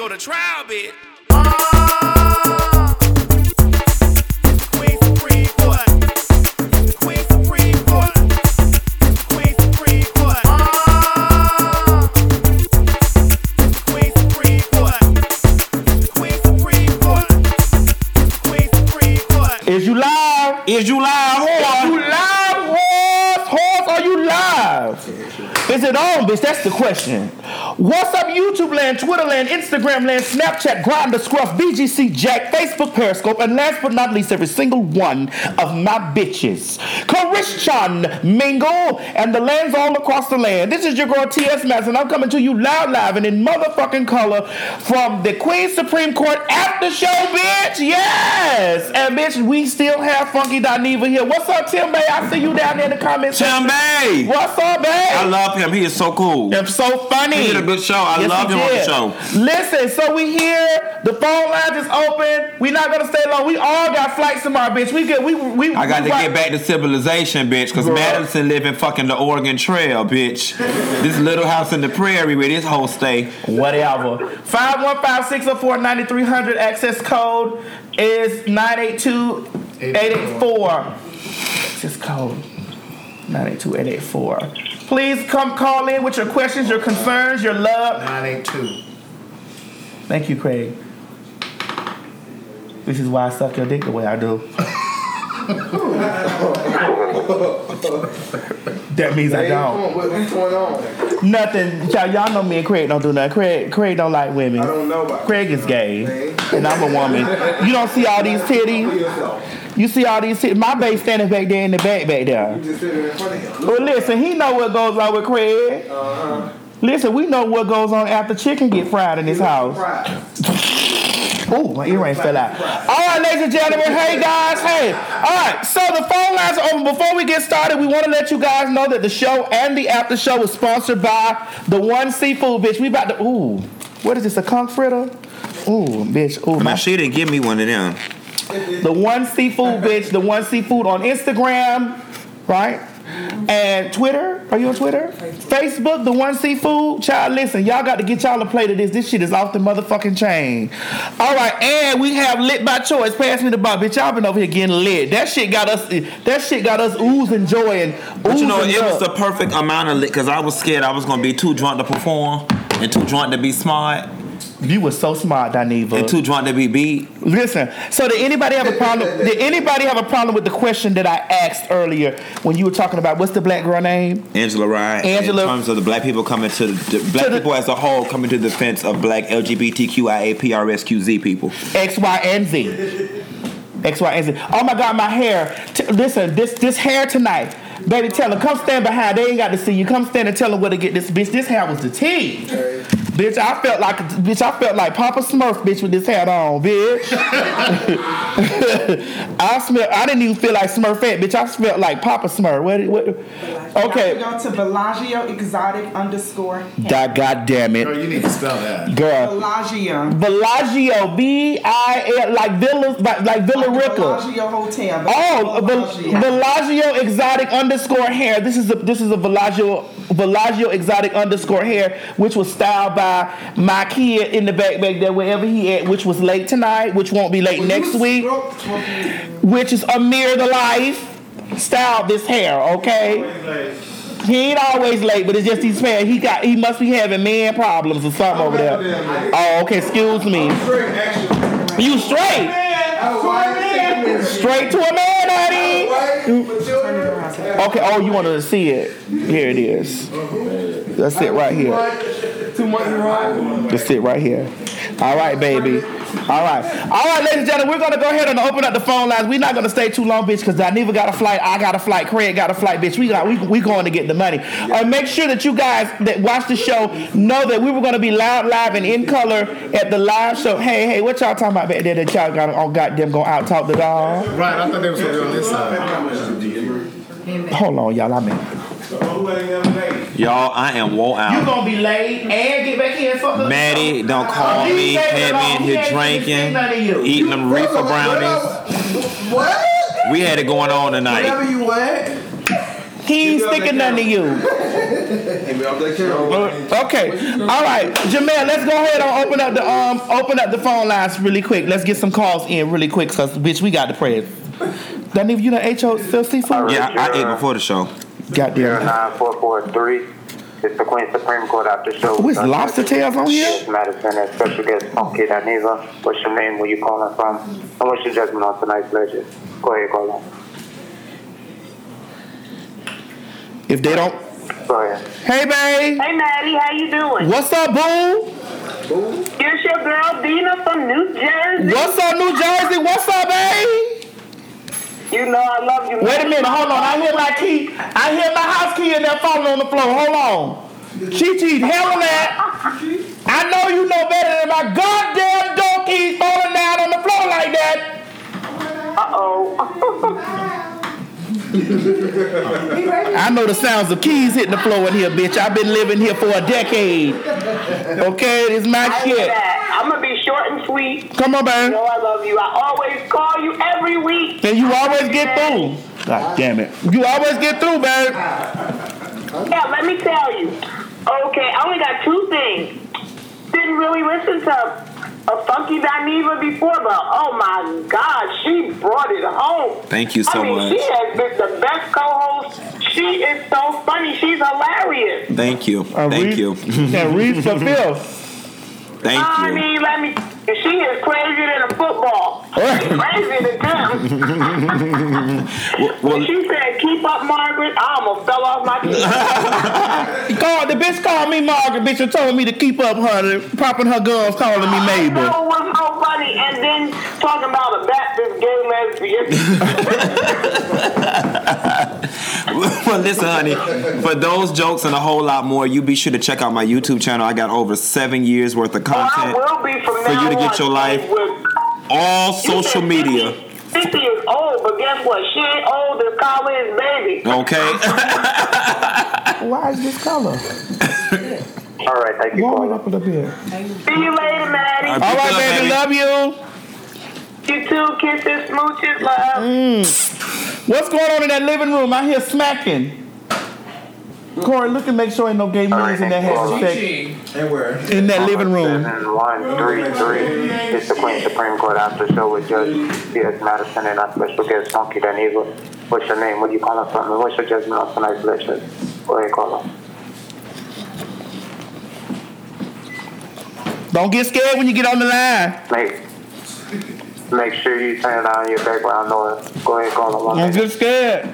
go to trial, bitch. Queen Supreme Court. Queen Supreme Court. Queen Supreme Court. Queen Supreme Court. Queen Supreme Court. Queen Supreme Court. Is you live? Is you live, whore? You live, horse? Horse, are you live? Is it on, bitch? That's the question. What's up, YouTube land, Twitter land, Instagram land, Snapchat, Grindr, Scruff, BGC, Jack, Facebook, Periscope, and last but not least, every single one of my bitches. Christian Mingle and the lands all across the land. This is your girl T.S. Mass, and I'm coming to you live and in motherfucking color from the Queen Supreme Court after show, bitch. Yes! And bitch, we still have Funky Dineva here. What's up, Tim Bay? I see you down there in the comments. Tim Bay! What's up, babe? I love him. He is so cool. I'm so funny. He did a good show. I love him on the show. Listen, so we here. The phone line is open. We not gonna stay long. We all got flights tomorrow, bitch. I got to get back to civilization, bitch, because Madison live in fucking the Oregon Trail, bitch. This little house in the prairie where this hoe stay. Whatever. 515-604-9300. Access code is 982-884. Access code 982-884. Please come call in with your questions, your concerns, your love. 982. Thank you, Craig. This is why I suck your dick the way I do. That means I don't. What's going on? Nothing. Y'all know me and Craig don't do nothing. Craig don't like women. I don't know about Craig is gay, and I'm a woman. You don't see all these titties? You see all these titties? My babe standing back there in the back there. You just sitting in front of him. Well, listen, he know what goes on with Craig. Listen, we know what goes on after chicken get fried in this house. Ooh, my earring fell out. All right, ladies and gentlemen. Hey, guys. Hey. All right, so the phone lines are open. Before we get started, we want to let you guys know that the show and the after show is sponsored by The One Seafood, bitch. We about to, ooh, what is this, a conch fritter? Ooh, bitch. Ooh, My shit didn't give me one of them. The One Seafood, bitch. The One Seafood on Instagram, right? And Twitter. Are you on Twitter? Facebook, The One Seafood. Child, listen, y'all got to get y'all a plate of this. This shit is off the motherfucking chain. All right, and we have Lit by Choice. Pass me the bar, bitch. Y'all been over here getting lit. That shit got us oozing joy and oozing. But you know, it was the perfect amount of lit because I was scared I was going to be too drunk to perform and too drunk to be smart. You were so smart, Dineva. And too drunk to be beat. Listen, so did anybody have a problem? Did anybody have a problem with the question that I asked earlier when you were talking about what's the black girl name? Angela Rye. Angela. In terms of the black people coming to the black people as a whole coming to the defense of black LGBTQIA PRSQZ people. X, Y, and Z. X, Y, and Z. Oh my God, my hair. Listen, this hair tonight. Baby, tell them, come stand behind. They ain't got to see you. Come stand and tell them where to get this bitch. This hair was the tea. Bitch, I felt like Papa Smurf, bitch, with this hat on, bitch. I didn't even feel like Smurfette, bitch. I felt like Papa Smurf. What? Okay. Go to Bellagio Exotic _. God damn it. Girl, you need to spell that. Girl. Bellagio. B-I-L, like Villa Rica. Bellagio Hotel. Oh, Bellagio Exotic _hair. This is a Bellagio Exotic _hair, which was styled by my kid in the back there, wherever he at, which was late tonight, which won't be late next week, which is Amir the Life. Styled this hair, okay? He ain't always late, but it's just he's fair. He must be having man problems or something over there. Oh, okay, excuse me. You straight? Straight to a man, honey. Okay, oh, you wanted to see it. Here it is. That's it right here. That's it right here. All right, baby. All right, ladies and gentlemen, we're going to go ahead and open up the phone lines. We're not going to stay too long, bitch, because Dineva got a flight, I got a flight, Craig got a flight, bitch. We going to get the money. Make sure that you guys that watch the show know that we were going to be live and in color at the live show. Hey, what y'all talking about back there that y'all got on goddamn going to out-talk the dog? Right, I thought they was going to be on this side. Hold on, y'all, I'm in. Y'all, I am wore out. You gonna be late and get back here and fuck up. Maddie, don't call me. Had me in here drinking, eating them reefer brownies. What? We had it going on tonight. Whatever you want. He ain't sticking nothing to you. Okay. All right, Jamel, let's go ahead and open up the phone lines really quick. Let's get some calls in really quick, cause bitch, we got the prayers. That nigga, you know H.O. still seafood? Yeah, I ate before the show. Goddamn. 9443. It's the Queen Supreme Court after show. What's lobster tails on here? It's Madison and special guest Funky Daniva. What's your name? Where you calling from? And what's your judgment on tonight's legend? Go ahead, call on. If they don't. Go ahead. Hey, babe. Hey, Maddie, how you doing? What's up, boo? Here's your girl, Dina from New Jersey. What's up, New Jersey? What's up, babe? You know I love you. Wait a minute, hold on. I hear my key. I hear my house key in there falling on the floor. Hold on. Chi-Chi, handle that. I know you know better than my goddamn door keys falling down on the floor like that. Uh-oh. I know the sounds of keys hitting the floor in here, bitch. I've been living here for a decade. Okay, this is my shit. I'm going to be short and sweet. Come on, You babe. know I love you. I always call you every week. And you always get through. God damn it. You always get through, babe. Yeah, let me tell you. Okay, I only got two things. Didn't really listen to a Funky Daniva before, but oh my God, she brought it home. Thank you so much. She has been the best co-host. She is so funny. She's hilarious. Thank you. Thank you. And read for Phil. Thank I you. mean, she is crazier than a football. She's crazier than them. When she said, keep up, Margaret, I almost fell off my feet. The bitch called me Margaret, bitch, and told me to keep up, honey. Popping her gums, calling me Mabel. That was so funny. And then talking about a Baptist gay lesbian. Well, listen, honey, for those jokes and a whole lot more, you be sure to check out my YouTube channel. I got over 7 years worth of content I will be from for now you to get on your life, all social media. 50 is old, but guess what? She ain't old as Colin's baby. Okay? Why is this color? All right, thank you, Warm it caller. up a little bit. See you later, Maddie. All All right, baby, love you. You too. Kisses, smooches, love. What's going on in that living room? I hear smacking. Corey, look and make sure ain't no gay men in that having sex And where? in that living room. 7133. It's the Queen Supreme Court after show with Judge C.S. Madison and our special guest Funky Daniva. What's your name? Where you calling from? And what's your judgment on tonight's lecture? Go ahead, call on. Don't get scared when you get on the line. Make sure you turn down your background noise. Go ahead, call on. Don't get scared.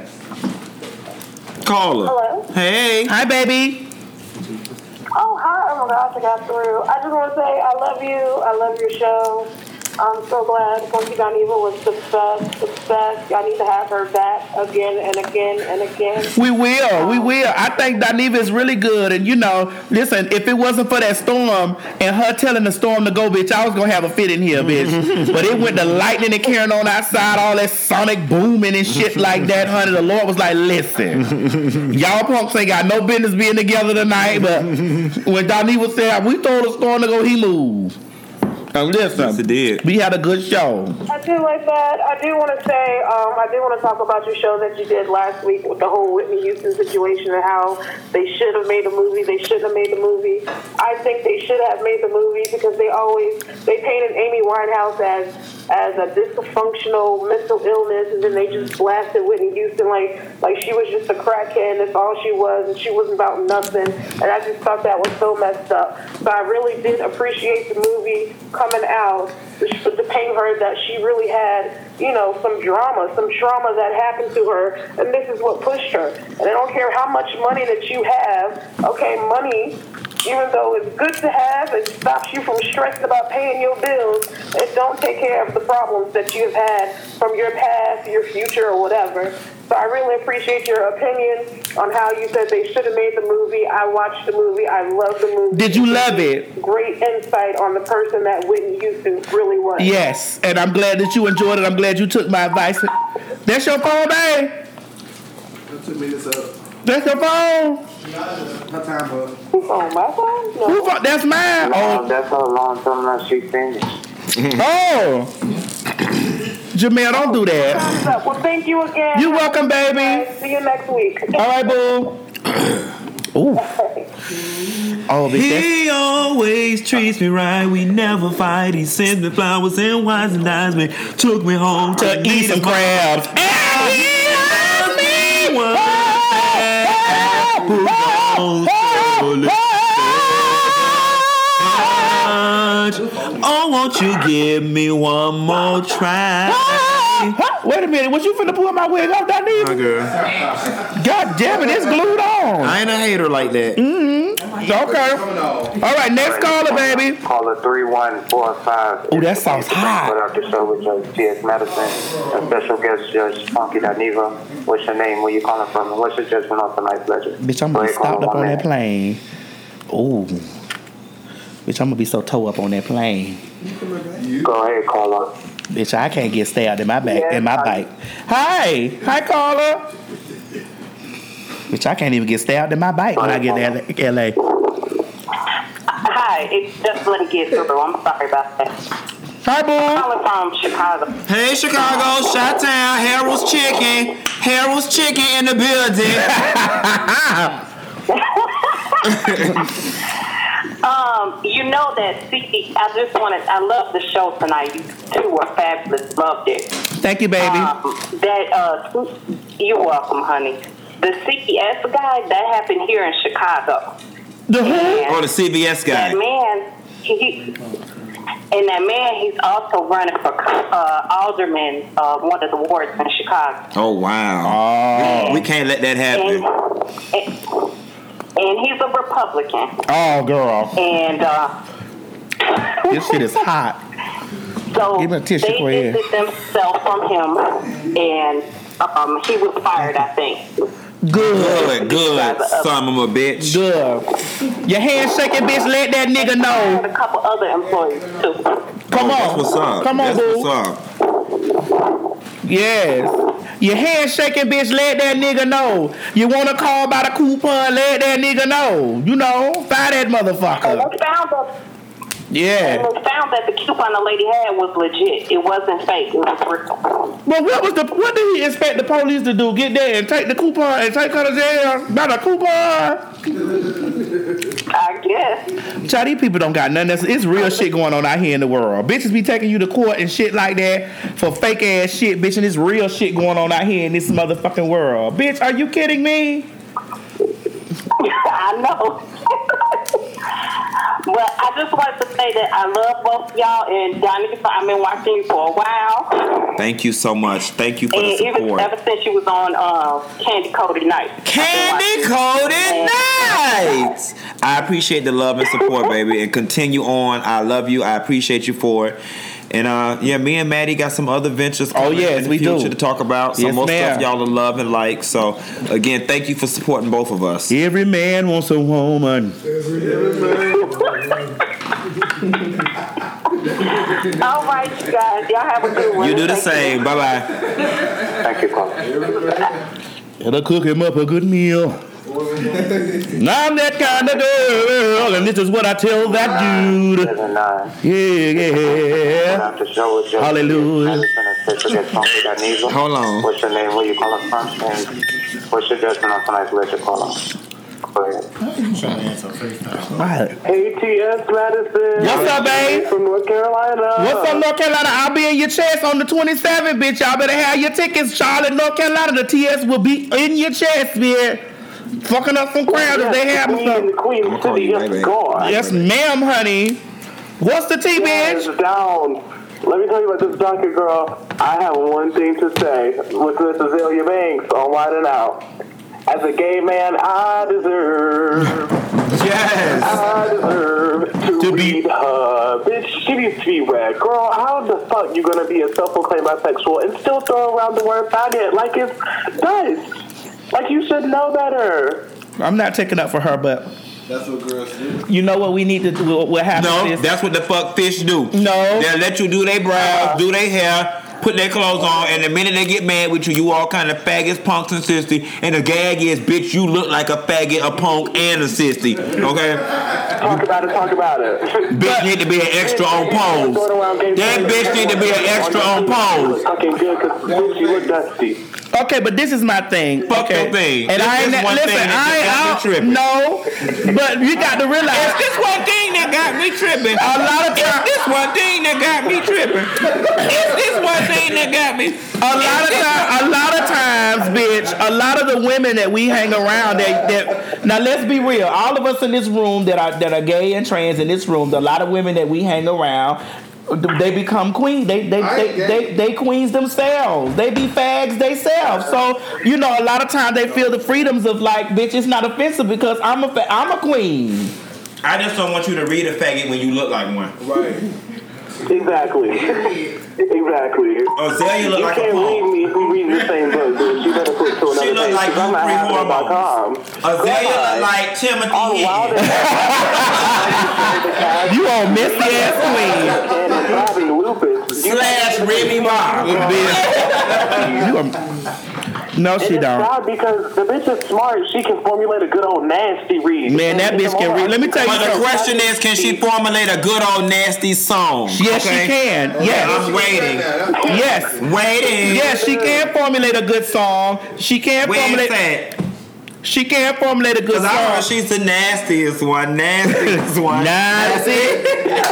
Caller. Hello. Hey. Hi, baby. Oh, hi. Oh, my gosh, I got through. I just want to say I love you. I love your show. I'm so glad Funky Daniva was success. Y'all need to have her back again and again and again. We will. I think Daniva is really good. And, you know, listen, if it wasn't for that storm and her telling the storm to go, bitch, I was going to have a fit in here, bitch. But it went the lightning and carrying on outside, all that sonic booming and shit like that, honey. The Lord was like, listen, y'all punks ain't got no business being together tonight. But when Daniva said, we told the storm to go, he moved. Now listen, Yes, it did. we had a good show. I do like that. I do want to say, I do want to talk about your show that you did last week with the whole Whitney Houston situation and how they should have made a movie. They shouldn't have made the movie. I think they should have made the movie because they painted Amy Winehouse as a dysfunctional mental illness, and then they just blasted Whitney Houston like she was just a crackhead. That's all she was, and she wasn't about nothing. And I just thought that was so messed up. So I really did appreciate the movie coming out to paint her that she really had, you know, some trauma that happened to her, and this is what pushed her. And I don't care how much money that you have. Okay, money, even though it's good to have, it stops you from stressing about paying your bills. It don't take care of the problems that you've had from your past, your future, or whatever. So I really appreciate your opinion on how you said they should have made the movie. I watched the movie. I love the movie. Did you love it? Great insight on the person that Whitney Houston really was. Yes, and I'm glad that you enjoyed it. I'm glad you took my advice. That's your phone, babe? That took me this up. That's your phone? Her time up. Who's on my phone? No. Who phone? That's mine. That's how long time she finished. Oh. Jamel, don't do that. Thumbs up. Well, thank you again. You're welcome, baby. See you next week. All right, boo. Ooh. Oh, bitch, He always treats me right. We never fight. He sends me flowers and wines and dines me. Took me home to eat some crabs. And he loves me. Oh, won't you give me one more try? Wait a minute, was you finna pull my wig off, Donnie? My girl. God damn it, it's glued on. I ain't a hater like that. Okay. All right, next caller, baby. Caller 3145. Ooh, that sounds hot. Put out the show with Judge T.S. Madison, a special guest Judge Funky Daniva. What's your name? Where you calling from? And what's your judgment on tonight's legend? Bitch, I'm gonna be stopped up on that plane. Ooh. Bitch, I'm gonna be so toe up on that plane. Go ahead, caller. Bitch, I can't get stabbed in my back, in my bike. Hi, caller. Bitch, I can't even get stabbed in my bike when I get to LA. Hi, it's just let it get through. I'm sorry about that. Hi, boy. I'm calling from Chicago. Hey, Chicago, Chi-Town, Harold's Chicken. Harold's Chicken in the building. You know that I love the show tonight. You two were fabulous. Loved it. Thank you, baby. You're welcome, honey. The CBS guy, that happened here in Chicago. The who? Oh, the CBS guy. That man, he's also running for alderman, one of the wards in Chicago. Oh, wow. Oh. We can't let that happen. And he's a Republican. Oh, girl. And this shit is hot. so Give me a tissue they for you. distanced themselves from him, and he was fired, I think. Good. Son of a bitch. Good. Your handshaking bitch, let that nigga And know. a couple other employees too. Come on. That's what's up. Come on, That's boo. what's up. Yes. Your handshaking bitch, let that nigga know. You want to call about a coupon, let that nigga know. You know, fire that And motherfucker. we found Yeah. that the coupon the lady had was legit. It wasn't fake. It was real. But what did he expect the police to do? Get there and take the coupon and take her to jail? About a coupon? I guess. Child, these people don't got nothing. It's real shit going on out here in the world. Bitches be taking you to court and shit like that for fake ass shit, bitch. And it's real shit going on out here in this motherfucking world. Bitch, are you kidding me? I know. But I just wanted to say that I love both y'all, and Donnie, I've been watching you for a while. Thank you so much. Thank you for the And even support. ever since you was on Candy Coated Night. Candy Coated Nights. I appreciate the love and support, baby, and continue on. I love you. I appreciate you for it. And me and Maddie got some other ventures coming yes, in the we future do. to talk about. Some Yes, more ma'am. stuff y'all will love and like. So again, thank you for supporting both of us. Every man wants a woman. All right, you guys. Y'all have a good one. You do the Thank you. same. Bye bye. Thank you, caller. It'll cook him up a good meal. Now I'm that kind of girl, and this is what I tell that dude. 7-9. Yeah. After show with Judge Hallelujah. Madison, a special guest Funky Daniva. Hold on. What's your name? Where you calling from? And what's your judgment on tonight's legend? Caller. Go ahead. Right. Hey, T.S. Madison. What's up, babe? From North Carolina. What's up, North Carolina? I'll be in your chest on the 27th, bitch. Y'all better have your tickets. Charlotte, North Carolina. The TS will be in your chest, bitch. Fucking up some crowds if they have some. Queen I'ma call City you, is baby. gone. Yes, ma'am, honey. What's the tea, bitch? It's down. Let me tell you about this donkey girl. I have one thing to say with Miss Azalea Banks on Wide and Out. As a gay man, I deserve to be her. Bitch, she needs to be wet. Girl, how the fuck you gonna be a self-proclaimed bisexual and still throw around the word faggot like it's dust? Like you should know better. I'm not taking up for her, but That's what girls do. you know what we need to do? What happens No, is that's what the fuck fish do. No. They'll let you do their brows, do their hair, put their clothes on, and the minute they get mad with you, you all kind of faggots, punks, and sissy. And the gag is, bitch, you look like a faggot, a punk, and a sissy. Okay? Talk about it. Bitch need to be an extra on pose. That bitch need to be an extra on pose. Fucking good, because bitch, you look dusty. Okay, but this is my thing. Fuck okay. your thing. And This I ain't is one listen. thing that I got me tripping. no, but you got to realize It's this one thing that got me tripping. a lot of It's times. this one thing that got me tripping. It's this one thing that got me. A lot of times, bitch. A lot of the women that we hang around, that now let's be real. All of us in this room that are gay and trans in this room, a lot of women that we hang around, they become queens. They queens themselves. They be fags themselves. So you know, a lot of times they feel the freedoms of like, bitch, it's not offensive because I'm a queen. I just don't want you to read a faggot when you look like one. Right. Exactly. Exactly. Azalea look You like a can't read punk. me if we read the same book, bitch. You better put to another She look page, like 'cause I'm not Free happy about Hormones. Azalea look like Timothy all Higgins. wild and You on messy ass queen. and having lupus. Slash Remy Ma. No, And she it's don't. sad because the bitch is smart. She can formulate a good old nasty read. Man, that bitch can read. Let me tell you But the something. question is, can she formulate a good old nasty song? Yes, Okay? she can. Yes. I'm waiting. Yes. Waiting. Yes, she can formulate a good song. She can Where's formulate. that? She can formulate a good Because I heard song. she's the nastiest one. Nastiest one. Nah, see?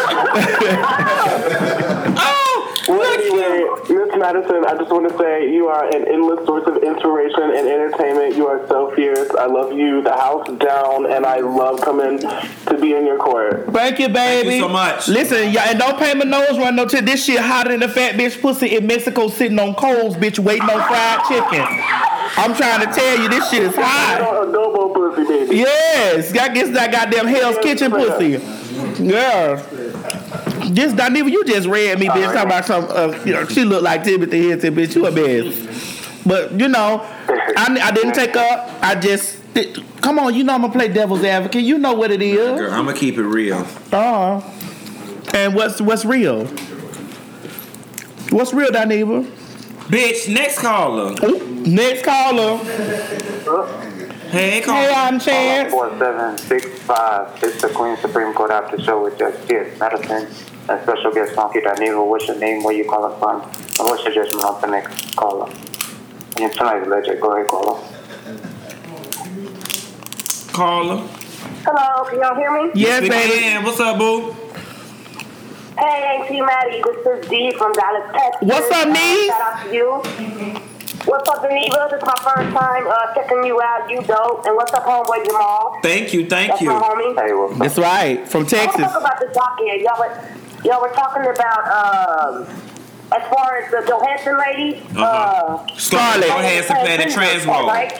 Well, anyway, Miss Madison, I just want to say you are an endless source of inspiration and entertainment. You are so fierce. I love you, the house down, and I love coming to be in your court. Thank you, baby. Thank you so much. Listen, y'all, and don't pay my nose run no till this shit hotter than a fat bitch pussy in Mexico sitting on coals, bitch, waiting on fried chicken. I'm trying to tell you, this shit is hot. Adobo pussy, baby. Yes, I guess that goddamn Hell's Kitchen pussy. Yeah. This Daniva, you just read me, bitch. Talking about some, you know, she look like Timothy Hilton, bitch. You a bitch. But you know, I didn't take up. I just come on. You know I'm gonna play devil's advocate. You know what it is. Girl, I'm going to keep it real. And what's real? What's real, Daniva? Bitch, next caller. Ooh, next caller. Hey, caller. Hey, I'm Chance. 4765. It's the Queen Supreme Court After Show with Judge T.S. Madison and special guest Funky Daniva. What's your name? Where you calling from? And what's your judgment on the next caller? And tonight's legend. Go ahead, caller. Caller. Hello, can y'all hear me? Yes, We baby. can. What's up, boo? Hey, Auntie Maddie, this is Dee from Dallas, Texas. What's up, Nee? Shout out to you. What's up, Daniva? This is my first time checking you out. You dope. And what's up, homeboy Jamal? Thank you. Thank That's you. my homie. Hey, what's up? That's right. From I want to Texas. talk about the docket. Y'all were talking about as far as the Johansson lady. Scarlett. Johansson playing the trans role. Right?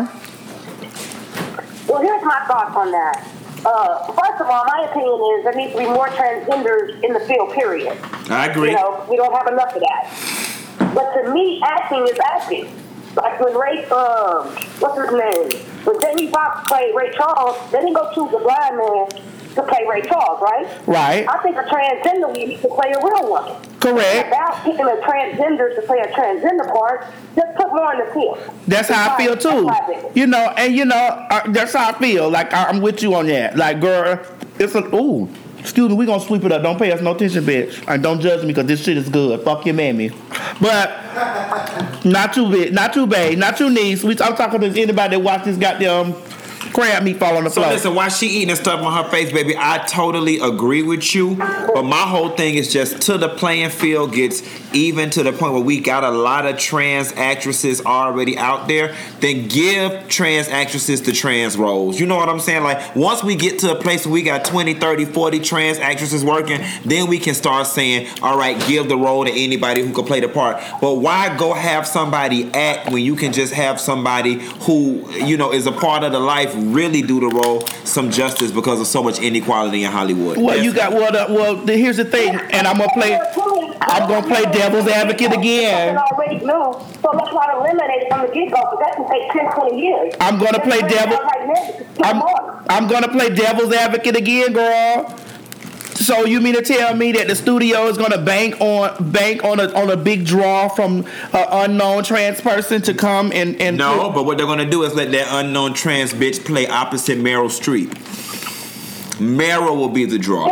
Well, here's my thoughts on that. First of all, my opinion is there needs to be more transgenders in the field, period. I agree. You know, we don't have enough of that. But to me, acting is acting. Like when Ray, what's his name? When Jamie Foxx played Ray Charles, they didn't go choose a blind man to play Ray Charles, right? Right. I think a transgender needs to play a real woman. Correct. Without picking a transgender to play a transgender part, just put more in the field. That's how I feel too. You know, and you know, that's how I feel. Like I'm with you on that. Like, girl, it's a ooh. Excuse me, we gonna sweep it up. Don't pay us no attention, bitch. And don't judge me because this shit is good. Fuck your mammy. But not you, bitch. Not you, babe. Not you, niece. I'm talking to anybody that watch this goddamn crab meat fall on the So floor. listen, while she eating and stuff on her face, baby, I totally agree with you. But my whole thing is just till the playing field gets even to the point where we got a lot of trans actresses already out there, then give trans actresses the trans roles. You know what I'm saying? Like, once we get to a place where we got 20, 30, 40 trans actresses working, then we can start saying, all right, give the role to anybody who can play the part. But why go have somebody act when you can just have somebody who, you know, is a part of the life really do the role some justice because of so much inequality in Hollywood? Well, you got here's the thing, and I'm gonna play devil's advocate again. Already knew, so let's not eliminate it from the get-go because that can take 10, 20 years. I'm gonna play I'm gonna play devil's advocate again, girl. So you mean to tell me that the studio is gonna bank on a big draw from an unknown trans person to come and No, but what they're gonna do is let that unknown trans bitch play opposite Meryl Streep. Meryl will be the draw. You know,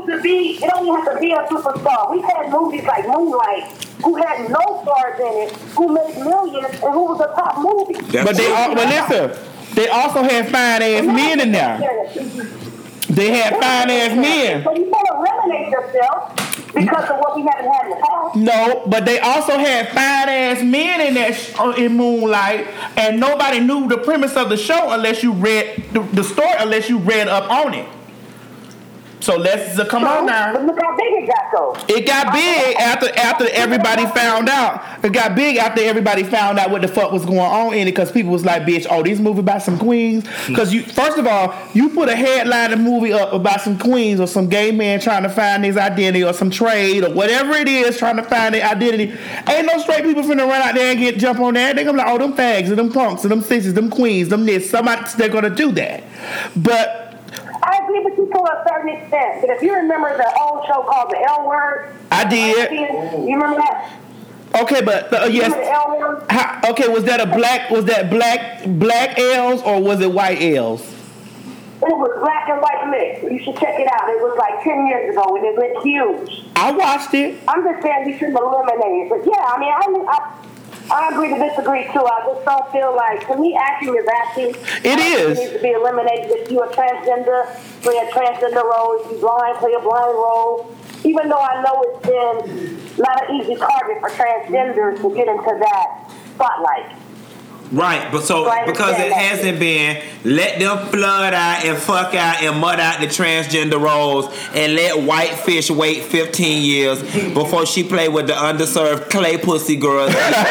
to be. It don't even have to be a superstar. We've had movies like Moonlight, who had no stars in it, who made millions, and who was a top movie. But listen, they also had fine ass men in there. They had fine ass men. So you can't eliminate yourself because of what we haven't had in the past. No, but they also had fine ass men in that in Moonlight, and nobody knew the premise of the show unless you read the story, unless you read up on it. So come on now. But look how big it got though. It got big after everybody found out. It got big after everybody found out what the fuck was going on in it, because people was like, bitch, oh, these movie about some queens. Because first of all, you put a headline of movie up about some queens or some gay man trying to find his identity or some trade or whatever it is trying to find their identity. Ain't no straight people finna run out there and jump on that. They gonna be like, oh, them fags and them punks and them sissies, them queens, them this. They're gonna do that. But I agree with you to a certain extent, but if you remember the old show called The L Word, I did. You remember that? Okay, but yes. Okay, was that black L's or was it white L's? It was black and white mix. You should check it out. It was like 10 years ago and it went huge. I watched it. I'm just saying we shouldn't eliminate it, but yeah, I mean, I agree to disagree too. I just don't feel like, to me, acting is acting. It is. It needs to be eliminated. If you're a transgender, play a transgender role. If you're blind, play a blind role. Even though I know it's been not an easy target for transgenders to get into that spotlight. Right, but because it hasn't been, let them flood out and fuck out and mud out the transgender roles and let Whitefish wait 15 years before she play with the underserved clay pussy girls.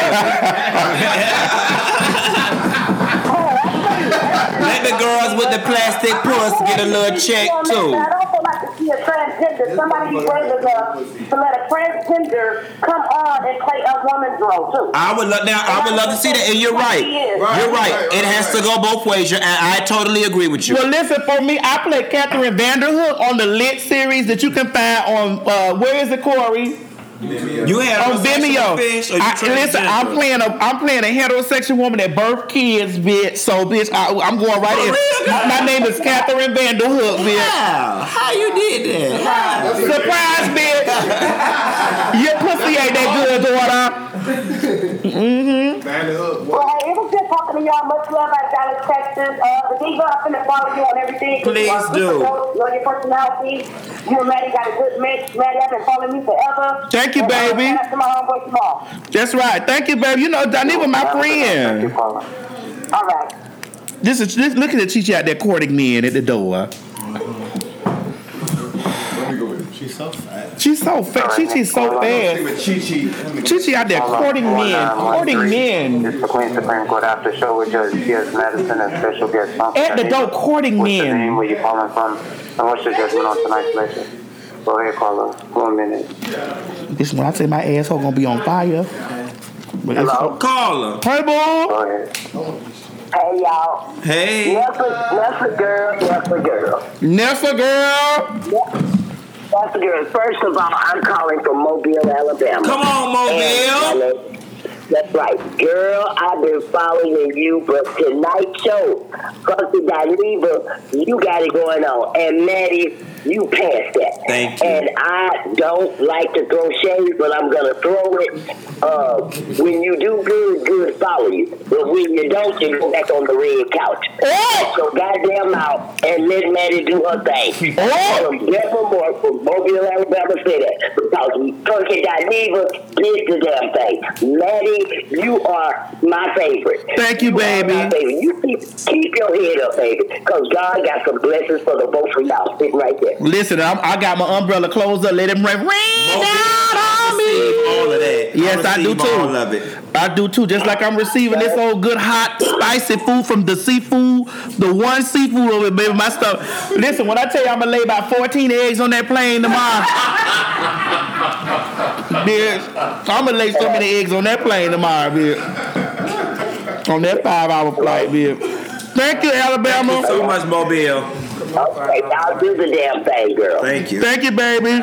Let the girls with the plastic puss get a little check too. I'd also like to see a transgender, somebody who's brave enough to let a transgender come on and play a woman's role too. I would love to see that, and you're right. You're right. It has to go both ways. I totally agree with you. Well, listen, for me, I played Catherine Vanderhook on the Lit series that you can find on where is it, Corey? You had on Vimeo. Listen, I'm playing a heterosexual woman that birthed kids, bitch. So, bitch, I'm going right in. My name is Catherine Vanderhook, bitch. Wow, how you did that? Surprise, bitch. Your pussy ain't that good, daughter. Well, hey, it was good talking to y'all. Much love out of Dallas, Texas. The Diva, I'm finna follow you on everything. Please do. Know your personality. You and Maddie got a good mix. Maddie, I've been following you forever. Thank you, baby. Shout out to my homeboy Jamal. That's right. Thank you, baby. You know, Daniva, my friend. All right. Look at the Chichi out there courting men at the door. She's so fat. She's so fat. Chichi's so fast. Chichi out there courting men. Courting men. It's the Queen Supreme Court after show with Judge T.S. Madison and special guest. At the door courting what's men. What's the name? Where you calling from? And what's your judgment on tonight's lecture? Go ahead, caller. 1 minute. This when I say my asshole gonna be on fire. Hello? Caller. Hey, boy. Go ahead. Hey, y'all. Hey. Nessa girl. Nessa girl. Nessa girl. First of all, I'm calling from Mobile, Alabama. Come on, Mobile. That's right. Girl, I've been following you, but tonight's show, Cousin Daniva, you got it going on. And Maddie, you passed that. Thank you. And I don't like to throw shade, but I'm going to throw it. When you do good follow you. But when you don't, you go back on the red couch. So goddamn out and let Maddie do her thing. Nevermore from Mobile, Alabama say that. Because Cousin Daniva did the damn thing. Maddie, you are my favorite. Thank you, baby. You keep your head up, baby, because God got some blessings for the both of y'all. Sit right there. Listen, I got my umbrella closed up. Let it rain down on me. All of that. Yes, I do too. All of it. I do too. Just like I'm receiving this old good hot spicy food from the seafood, the one seafood over, baby. My stuff. Listen, when I tell you I'm gonna lay about 14 eggs on that plane tomorrow. Bitch, I'm gonna lay so many eggs on that plane tomorrow, bitch. On that 5-hour flight, bitch. Thank you, Alabama. Thank you so much, Mobile. Okay, I'll do the damn thing, girl. Thank you. Thank you, baby.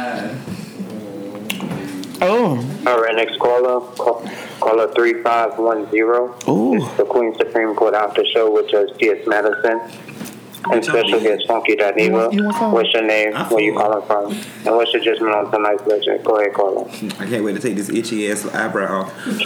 Oh. All right, next caller. Caller 3510. Ooh. It's the Queen Supreme Court after show with Judge T.S. Madison. and special guest Funky Dineva. What's your name? Where you calling from? And what's your judgment on tonight's legend? Go ahead, Carla. I can't wait to take this itchy ass eyebrow off. Hey,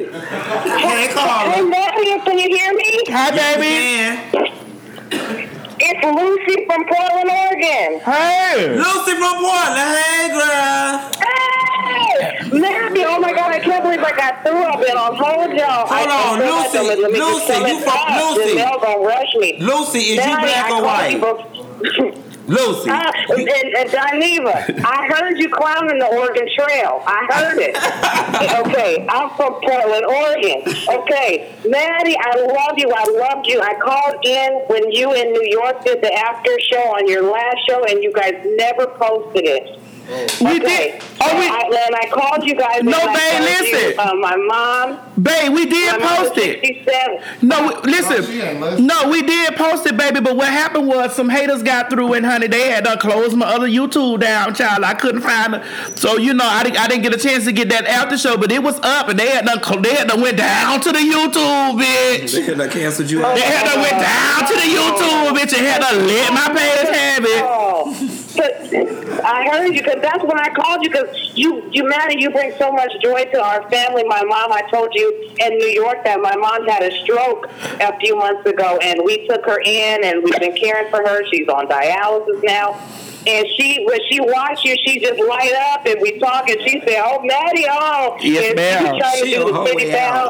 Matthew, can you hear me? Hi, baby. It's Lucy from Portland, Oregon. Hey. Lucy from Portland. Hey, girl. Hey, Matthew. Oh my God, I can't believe I got through up and I'll hold y'all. Hold on, Lucy. Lucy, you from Lucy? They're gonna rush me. Lucy, is you black or white? Lucy. And Dineva, I heard you clowning the Oregon Trail. I heard it. Okay, I'm from Portland, Oregon. Okay, Maddie, I love you. I loved you. I called in when you in New York did the after show on your last show, and you guys never posted it. We did. And I called you guys. No, babe, listen. My mom. Babe, we did post it. 67. No, listen. No, we did post it, baby. But what happened was some haters got through, and honey, they had to close my other YouTube down, child. I couldn't find it. So you know, I didn't get a chance to get that after show, but it was up, and they had done went down to the YouTube, bitch. They had to canceled you out. They had done went down to the YouTube, bitch, and had to let my page have it. But I heard you because that's when I called you because you Maddie, you bring so much joy to our family. My mom, I told you in New York that my mom had a stroke a few months ago, and we took her in, and we've been caring for her. She's on dialysis now. And when she watched you, she just light up, and we talk, and she said, "Oh, Maddie, oh." Yes, and ma'am. she trying to do the 50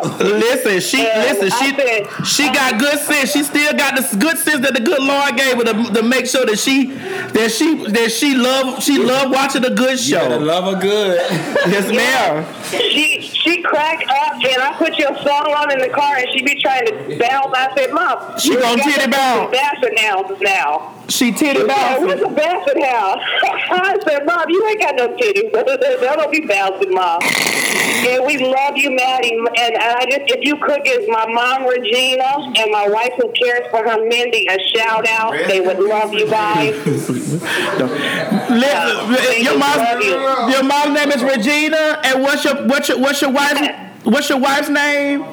pounds. She got good sense. She still got the good sense that the good Lord gave her to make sure that she love watching a good show. You better love her good. Yes, ma'am. She cracked up, and I put your song on in the car, and she be trying to bounce. I said, "Mom, she gonna titty bounce." Bassett now. She titty bounce. What's a Bassett house? I said, "Mom, you ain't got no titties. That'll be bouncing, Mom." And we love you, Maddie. And if you could give my mom Regina and my wife who cares for her Mindy a shout out, they would love you guys. Listen, your mom's name is Regina, and what's your wife's name?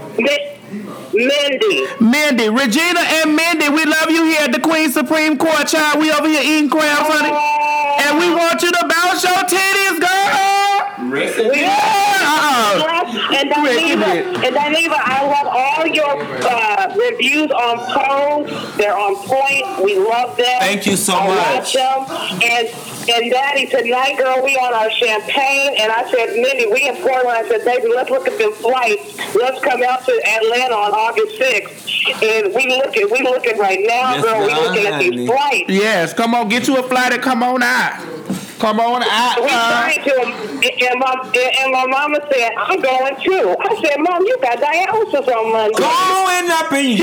Mindy. Regina and Mindy, we love you here at the Queen Supreme Court, child. We over here eating crabs, honey. And we want you to bounce your titties, girl. And Dineva, I love all your reviews on Pose. They're on point. We love them. Thank you so much. much. And Daddy, tonight, girl, we on our champagne. And I said, Mindy, we in Portland. I said, baby, let's look at them flights. Let's come out to Atlanta on August 6th. And we looking right now, yes, girl. We looking at these flights. Yes, come on, get you a flight and come on out. Come on out. We trying to, and my mama said, I'm going too. I said, Mom, you got dialysis on Monday. Going up in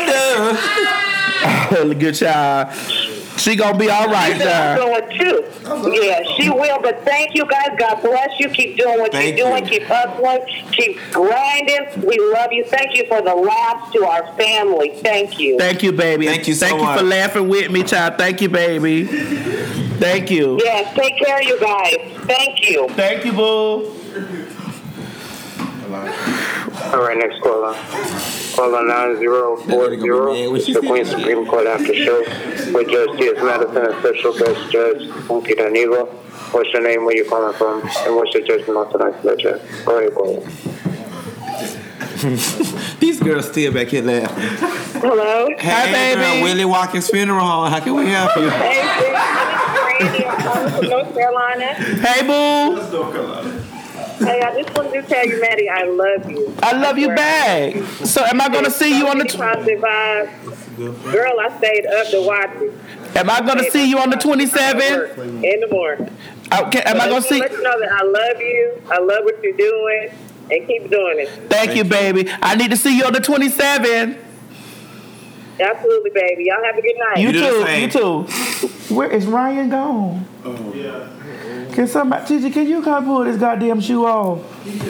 yonder. Good child. She gonna be all right, I'm going too. Yeah, she will. But thank you guys. God bless you. Keep doing what you're doing. Keep hustling. Keep grinding. We love you. Thank you for the laughs to our family. Thank you. Thank you, baby. Thank you so much. Thank you for laughing with me, child. Thank you, baby. Thank you. Yes, take care of you guys. Thank you. Thank you, boo. All right, next caller. Caller 9040. It's the Queen Supreme Court after show with Judge T.S. Madison and special guest Judge Funky Dineva. What's your name, where you calling from, and what's your judgment on tonight's lecture? Go ahead, caller. These girls still back here laughing. Hello. Hey, baby. Willie Watkins Funeral Home. How can we help you? Hey, Randy. I'm calling from North Carolina. Hey, boo. Hey, I just wanted to tell you, Maddie, I love you. I love you back. So, am I going to see you on the... Positive vibes. Girl, I stayed up to watch it. Am I going to see you on the 27th? In the morning. Okay, am I going to see... Let you know that I love you. I love what you're doing. And keep doing it. Thank you, baby. I need to see you on the 27th. Absolutely, baby. Y'all have a good night. You too. Where is Ryan gone? Oh, yeah. Can somebody, Gigi, can you come pull this goddamn shoe off?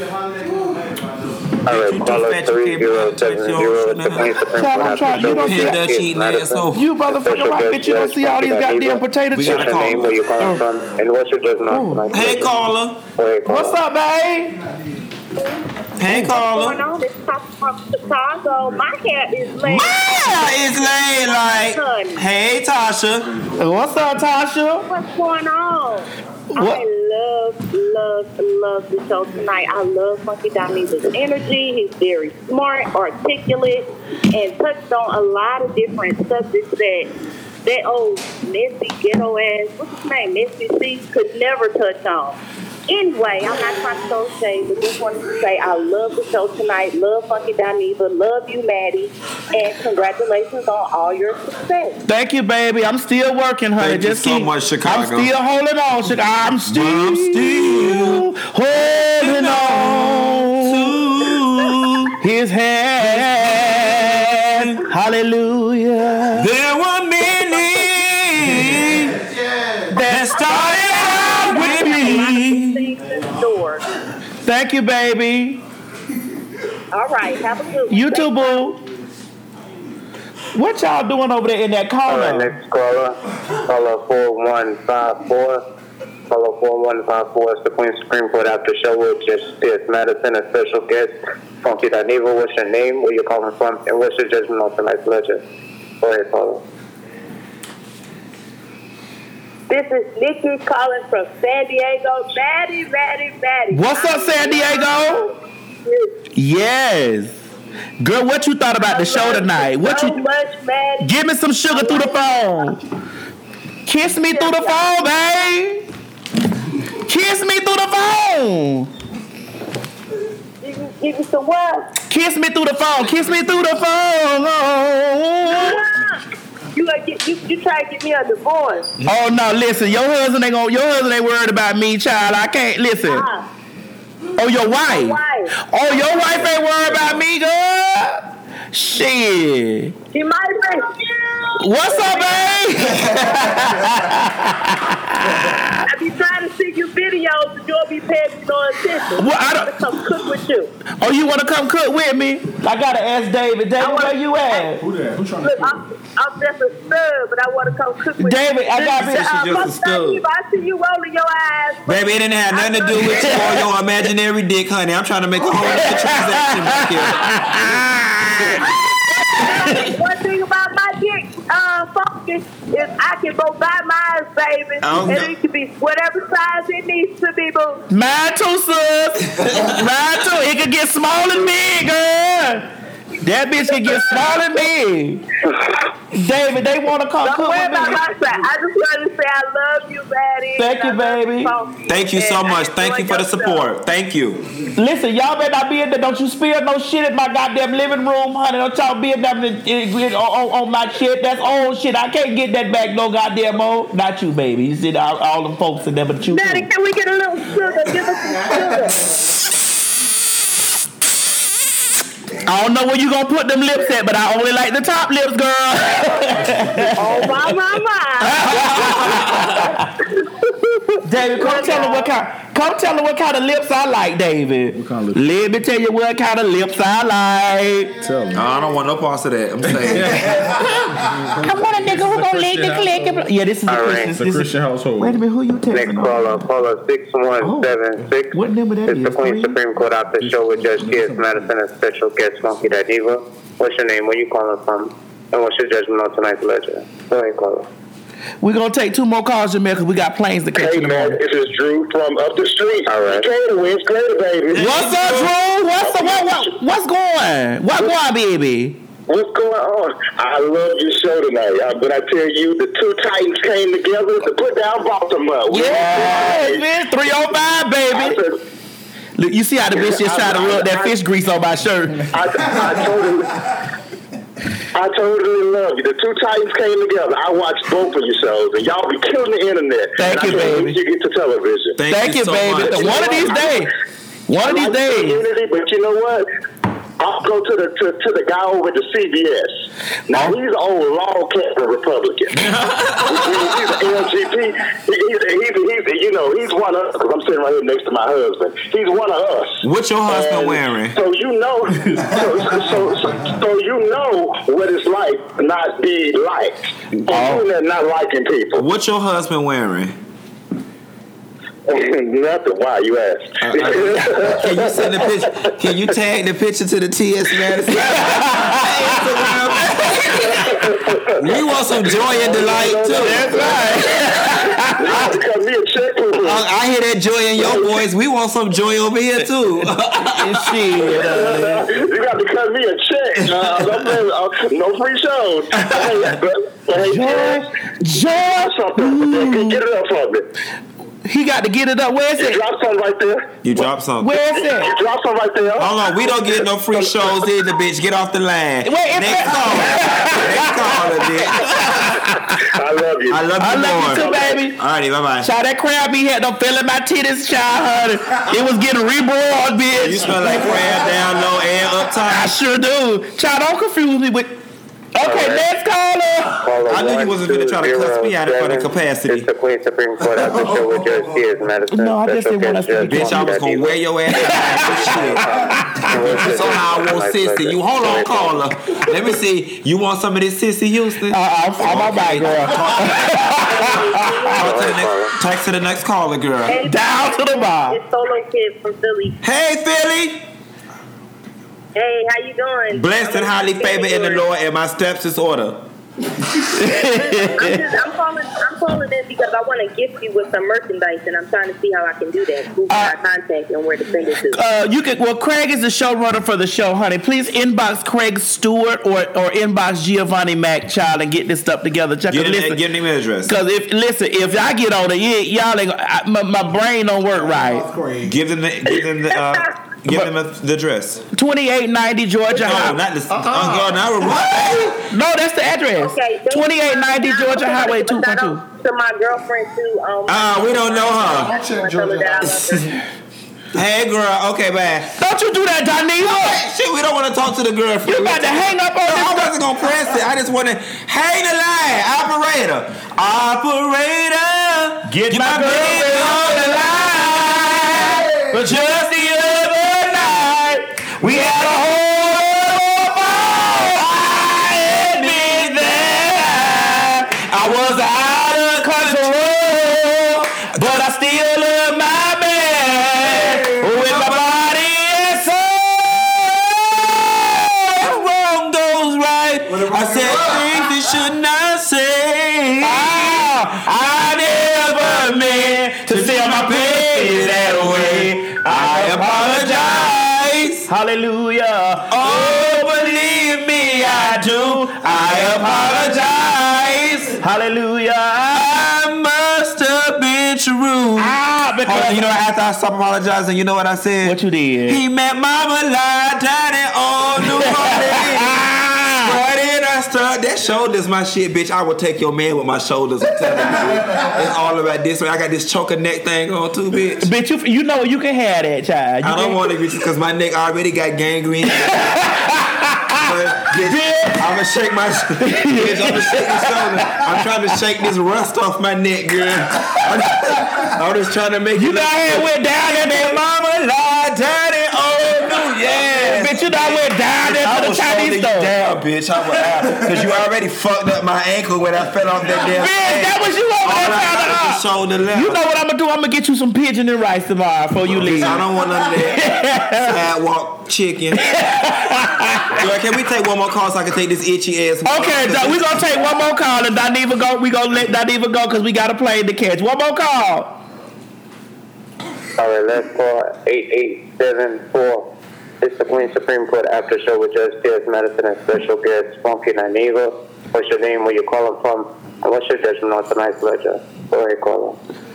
All right, caller 3070. You motherfucker right, bitch. You don't see all these goddamn potato chips. What's your name, where you calling from, and what's your judgment on tonight? Hey, caller. What's up, babe? Hey, What's going Carla. on? It's Tasha from Chicago. My hair is laid. It's laid like. Honey. Hey, Tasha. What's up, Tasha? What's going on? What? I love the show tonight. I love Funky Dineva's energy. He's very smart, articulate, and touched on a lot of different subjects that old messy ghetto ass, what's his name, Messy C, could never touch on. Anyway, I'm not trying to throw shade, but just wanted to say I love the show tonight. Love Funky Dineva. Love you, Maddie. And congratulations on all your success. Thank you, baby. I'm still working, honey. Thank you Just so keep, much, Chicago. I'm still holding on, Chicago. I'm still holding on to his hand. Hallelujah. There were many that started out with me. Thank you, baby. All right, have a good one. You too, boo. What y'all doing over there in that All right, corner? next caller. Caller 4154. Caller 4154 is the Queen Supreme Court after show with Justice Madison, a special guest. Funky Dineva, what's your name? Where you calling from? And what's your judgment on tonight's legend? Go ahead, caller. This is Nikki calling from San Diego. Maddie. What's up, San Diego? Yes. Girl, what you thought about the show tonight? What so you? much, Maddie. Give me some sugar through the phone. Kiss me through the phone, babe. Kiss me through the phone. Give you some what? Kiss me through the phone. Kiss me through the phone. You try to get me a divorce. Oh no, listen, your husband ain't worried about me, child. I can't listen. Oh, your wife. Oh, your wife ain't worried about me, girl. Shit. She might be. What's up, babe? I be trying to see you videos and you'll be paying me no attention. Well, I want to come cook with you. Oh, you want to come cook with me? I gotta ask David. David, where you at? Who that? Who trying to Look, I'm just a stud, but I want to come cook with David, you. I gotta be. She's just a stud. I see you rolling your eyes. Baby, it didn't have nothing to do with you or your imaginary dick, honey. I'm trying to make a whole other transaction back here. One thing about my dick, focus, is I can go buy mine, baby. Oh, and no. it can be whatever size it needs to be, boo. Mine too, sis. Mine too. It could get small and big, girl. That bitch can get small and big. David, they want to come Don't cook worry with me. about my side. I just wanted to say I love you, Maddie. Thank you, baby. Thank you so much. Thank you for the support. Thank you. Listen, y'all better not be in there. Don't you spill no shit in my goddamn living room, honey. Don't y'all be in there on my shit. That's old shit. I can't get that back no goddamn more. Not you, baby. You see all them folks in there, but you. Maddie, can we get a little sugar? Give us some sugar. I don't know where you gonna put them lips at, but I only like the top lips, girl. Oh my. David, come tell her what kind of lips I like, David. What kind of lips? Let me tell you what kind of lips I like. Tell me. No, I don't want no parts of that. I'm saying. Come on, nigga, who gonna lick the click? Yeah, this is All a right. Christian. It's a This Christian is, household. wait a minute, who you Next texting? caller 6176. What number that It's the is? Queen Three? Supreme Court after show with Justice Madison, a special guest, Funky Dineva. What's your name? Where you calling from? And what's your judgment on tonight's legend? Go ahead, caller. We're gonna take two more calls, Jamaica, because we got planes to catch Hey in the man, morning. this is Drew from up the street. All right. Gator wins, Gator baby. What's up, Drew? What's going? What's going, baby? What's going on? I love your show tonight. But I tell you, the two Titans came together to put down Baltimore. Yeah, man, 305, baby. Look, you see how the bitch just tried to rub that fish grease on my shirt. I totally love you. The two Titans came together. I watched both of your shows, and y'all be killing the internet. Thank you, baby. You get to television. Thank you, so baby. much. One of these days. One of these I like the days. community, but you know what? I'll go to the guy over at the CBS. Now he's an old log cabin Republican. He's an LGP. He's one of us. Because I'm sitting right here next to my husband. He's one of us. What's your husband wearing? So you know, so you know what it's like to not be liked, and not liking people. What's your husband wearing? Nothing. Why you ask? Can you send the picture? Can you tag the picture to the TS Madison? We want some joy and delight too. That's right. Because me a check. I hear that joy in your voice. We want some joy over here too. You got to cut me a check. No free shows. George, something. Get it up for me. He got to get it up. Where is it? You drop something right there. You drop something. Where is it? You drop something right there. Hold on, we don't get no free shows either, bitch. Get off the line. Wait, next caller. Next caller, bitch. I love you. I love you too, baby. Alrighty, bye-bye. Child, that crab he had, don't feeling my titties, child, honey. It was getting reborn, bitch. You smell like crab down low and up top. I sure do. Child, don't confuse me with... Okay, next caller. I knew you wasn't going to try to cuss me out in front of capacity. It's the Queen Supreme Court after show with Judge T.S. Madison. No, I just didn't want to say bitch, I was going to wear your ass out. So how I want sissy. You hold on, caller. Let me see. You want some of this sissy Houston? I'm all right, girl. Text to the next caller, girl. Hey, down to the bar. It's Solo Kid from Philly. Hey, Philly. Hey, how you doing? Blessed and highly favored in the Lord, and my steps is order. I'm calling in because I want to gift you with some merchandise, and I'm trying to see how I can do that. Who's my contact and where to send it to? You can. Well, Craig is the showrunner for the show, honey. Please inbox Craig Stewart or inbox Giovanni Mac, child, and get this stuff together. Give him the email address. Because if I get on it, y'all ain't. My brain don't work right. Give them the. Give them the address. 2890 Georgia Highway. No, not this. No, that's the address. Okay, 2890 Georgia Highway 212. To my girlfriend too. We don't know her. Hey girl, okay, bye. Don't you do that, Daniela. Shit, we don't want to talk to the girl. You about to hang up on this. I wasn't gonna press it. I just want to hang the line. Operator, get my baby on the line. But just the other night, we had a whole I admit that I was out of control, but I still love my man with my body and soul. Wrong goes right. I said things you should not say. I never meant to tell my baby that way. I apologize. Hallelujah. Oh, believe me, I do. I apologize. Hallelujah. I must have been true. Because you know, after I stopped apologizing, you know what I said? What you did? He met Mama Lie, Daddy on New Orleans. That shoulder's my shit, bitch. I will take your man with my shoulders. I'm telling you, it's all about this. I got this choker neck thing on too, bitch. Bitch, you know you can have that, child. I don't want it because my neck already got gangrene. But, bitch, I'm gonna shake my bitch. I'm gonna shake my shoulder. I'm trying to shake this rust off my neck, girl. I'm just trying to make you know I went down there, that Mama Lie, Daddy. Yeah, bitch, you know I went down there to the Chinese store. Down, bitch. I was out because you already fucked up my ankle when I fell off that damn. Bitch, that was you over there trying to shoulder left. You know what I'm gonna do? I'm gonna get you some pigeon and rice tomorrow before you leave. I don't want none of that sidewalk chicken. Girl, can we take one more call so I can take this itchy ass? Okay, we gonna take one more call and Daniva go. We gonna let Daniva go because we got a plane to catch. One more call. All right, let's call 8874. It's the Queen Supreme Court after show with Judge T.S. Madison and special guest Funky Daniva. What's your name? Where you calling from? And what's your judgment on tonight's lecture? Go ahead, caller.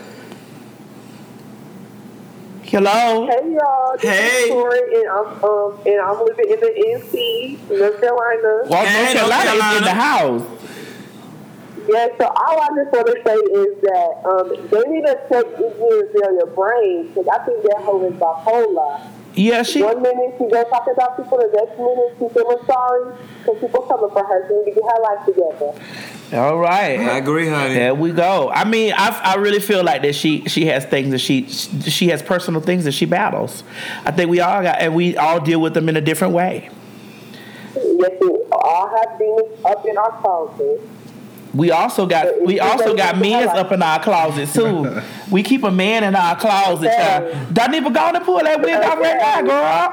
Hello. Hey y'all. This is Tori, and I'm living in the NC, North Carolina. Well, North Carolina is in the house. Yeah, so all I just want to say is that they need to check your brain because I think that hoe is bipolar. Yeah, 1 minute she goes talking about people, the next minute she feeling sorry because people coming for her. She need to get her life together. All right, I agree, honey. There we go. I mean, I really feel like that she has things that she has personal things that she battles. I think we all got, and we all deal with them in a different way. Yes, we all have demons up in our closet. We also got men's up in our closets too. We keep a man in our closet. Don't even go and pull that wig out right now, girl.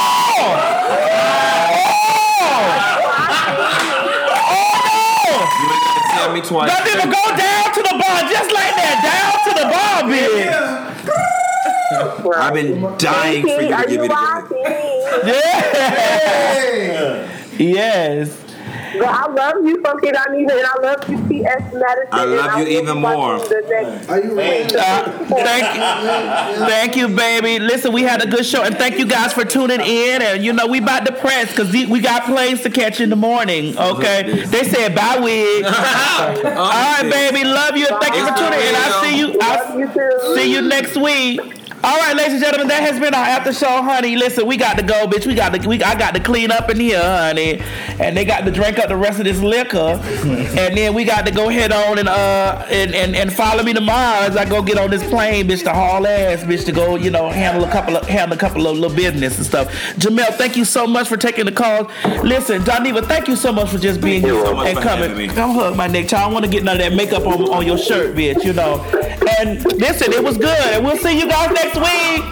You ain't gotta tell me twice. Don't even go down to the bar just like that. Down to the bar, bitch. I've been dying for you to give me the Yeah. Yes. But I love you, Funky Donita, and I love you, T.S. Madison. I love you even more. Are you ready? Thank you, baby. Listen, we had a good show, and thank you guys for tuning in. And you know, we about to press because we got planes to catch in the morning. Okay, they said bye, wig. All right, baby, love you. And thank you for tuning in. I'll see you next week. All right, ladies and gentlemen, that has been our after show, honey. Listen, we got to go, bitch. I got to clean up in here, honey, and they got to drink up the rest of this liquor, and then we got to go head on and follow me tomorrow as I go get on this plane, bitch, to haul ass, bitch, to go, you know, handle a couple of little business and stuff. Jamel, thank you so much for taking the call. Listen, Doniva, thank you so much for just being here and coming. Don't hug my neck, child. I don't want to get none of that makeup on your shirt, bitch. You know. And listen, it was good, and we'll see you guys next week.